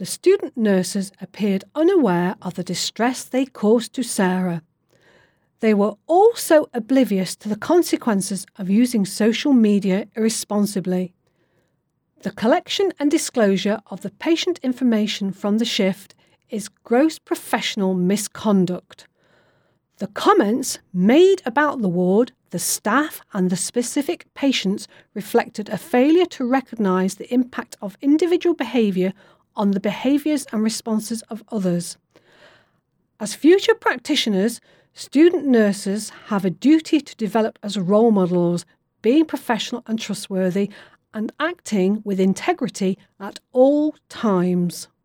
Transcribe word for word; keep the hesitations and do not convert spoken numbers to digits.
the student nurses appeared unaware of the distress they caused to Sarah. They were also oblivious to the consequences of using social media irresponsibly. The collection and disclosure of the patient information from the shift is gross professional misconduct. The comments made about the ward, the staff and the specific patients reflected a failure to recognise the impact of individual behaviour on the behaviours and responses of others. As future practitioners, student nurses have a duty to develop as role models, being professional and trustworthy, and acting with integrity at all times.